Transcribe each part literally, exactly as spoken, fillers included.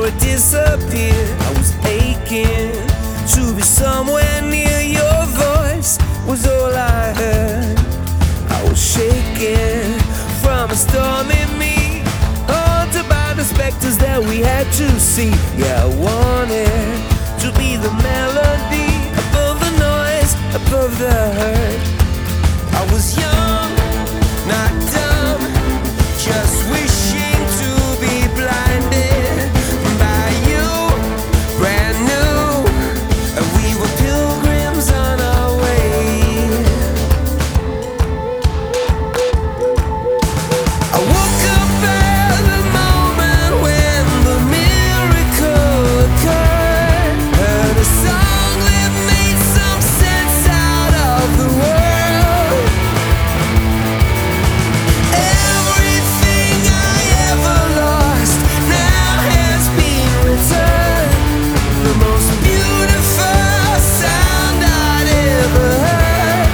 before it disappeared. I was aching to be somewhere near your voice, was all I heard. I was shaking from a storm in me, haunted by the specters that we had to see. Yeah, I wanted to be the melody above the noise, above the hurt. I was young, not dumb, just wishing to be blinded by you, brand new, and we were pilgrims on our way. I woke up at the moment when the miracle occurred, heard a song that made some sense out of the world. Everything I ever lost now has been returned. The most beautiful sound I'd ever heard.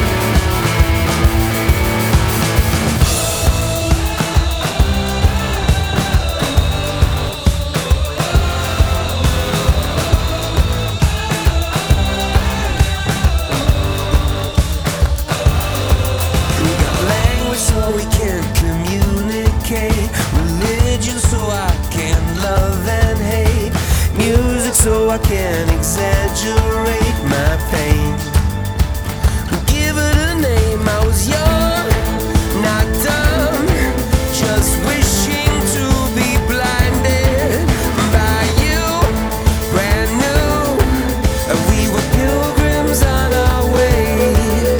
We got language so we can communicate, religion so I can love and hate, music so I can exaggerate my pain. Give it a name. I was young, not dumb, just wishing to be blinded by you, brand new, and we were pilgrims on our way.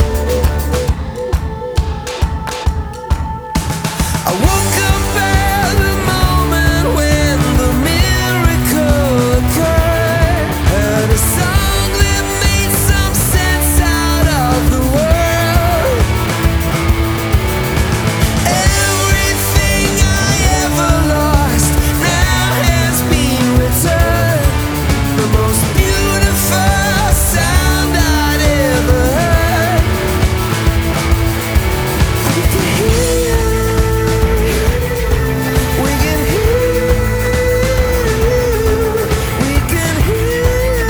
I woke up at the moment when the miracle occurred, heard a song that made some sense out of the world. Everything I ever lost now has been returned. The most beautiful sound I'd ever heard. We can hear, we can hear, we can hear.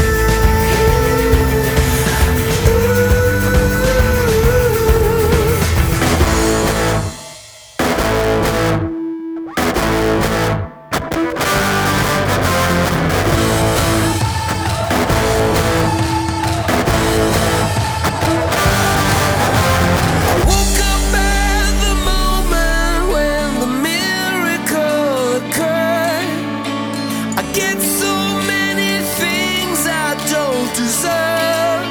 I woke up at the moment when the miracle occurred. I get so many things I don't deserve.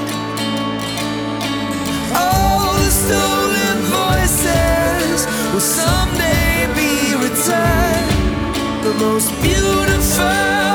All the stolen voices will someday be returned. The most beautiful